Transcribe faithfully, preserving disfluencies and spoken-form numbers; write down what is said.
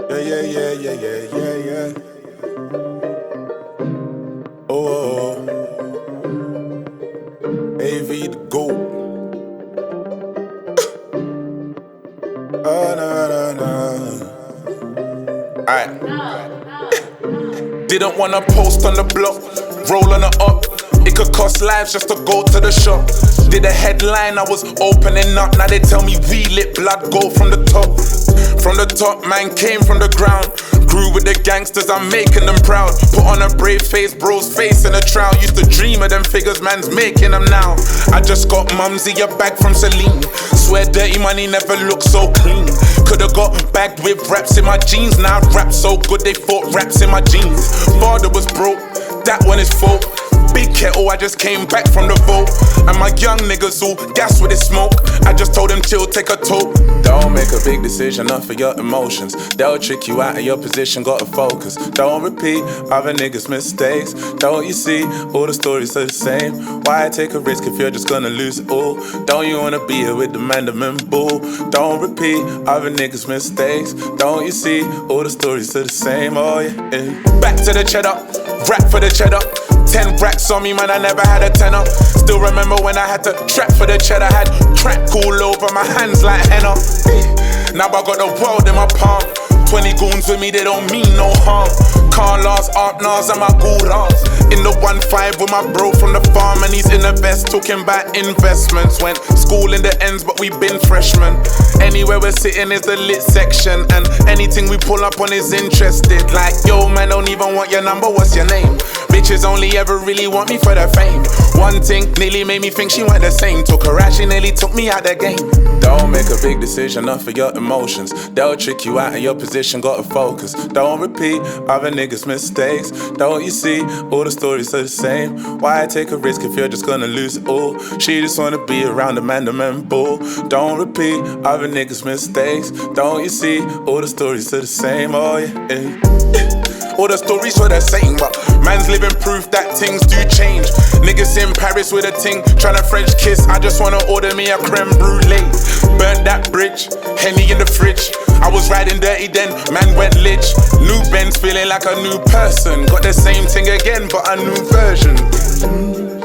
Yeah, yeah, yeah, yeah, yeah, yeah, yeah. Oh, oh, oh. A V the GOAT. Oh, no, no, no. Alright. Didn't wanna post on the block, rolling it up. It could cost lives just to go to the shop. Did a headline, I was opening up. Now they tell me we lit, blood go from the top. From the top, man came from the ground. Grew with the gangsters, I'm making them proud. Put on a brave face, bro's face in a trial. Used to dream of them figures, man's making them now. I just got Mumsy a bag from Celine. Swear dirty money never looked so clean. Could've got bagged with raps in my jeans. Now I rap so good they thought raps in my jeans. Father was broke, that one is fault. Big kettle, I just came back from the vote. And my young niggas all gas with the smoke. I just told them chill, take a toke. Don't make a big decision, not for your emotions. They'll trick you out of your position, gotta focus. Don't repeat other niggas' mistakes. Don't you see, all the stories are the same. Why take a risk if you're just gonna lose it all? Don't you wanna be here with the mandament bull? Don't repeat other niggas' mistakes. Don't you see, all the stories are the same, oh yeah, yeah. Back to the cheddar, rap for the cheddar. Ten racks on me, man, I never had a tenner. Still remember when I had to trap for the cheddar. Had crack all over my hands like henna. Now I got the world in my palm. Twenty goons with me, they don't mean no harm. Can't last art Nas and my good ass. In the one five with my bro from the farm. And he's in the vest talking about investments. Went school in the ends but we been freshmen. Anywhere we're sitting is the lit section. And anything we pull up on is interested. Like yo man, don't even want your number, what's your name? Bitches only ever really want me for the fame. One thing nearly made me think she went the same. Took her out, she nearly took me out the game. Don't make a big decision, not for your emotions. They'll trick you out of your position, gotta focus. Don't repeat other niggas' mistakes. Don't you see, all the stories are the same. Why take a risk if you're just gonna lose it all? She just wanna be around the man, the man bull. Don't repeat other niggas' mistakes. Don't you see, all the stories are the same, oh yeah, yeah. All the stories were the same, but man's living proof that things do change. Niggas in Paris with a ting, tryna French kiss. I just wanna order me a creme brulee. Burnt that bridge, Henny in the fridge. I was riding dirty then, man went lich. New Benz feeling like a new person. Got the same thing again, but a new version.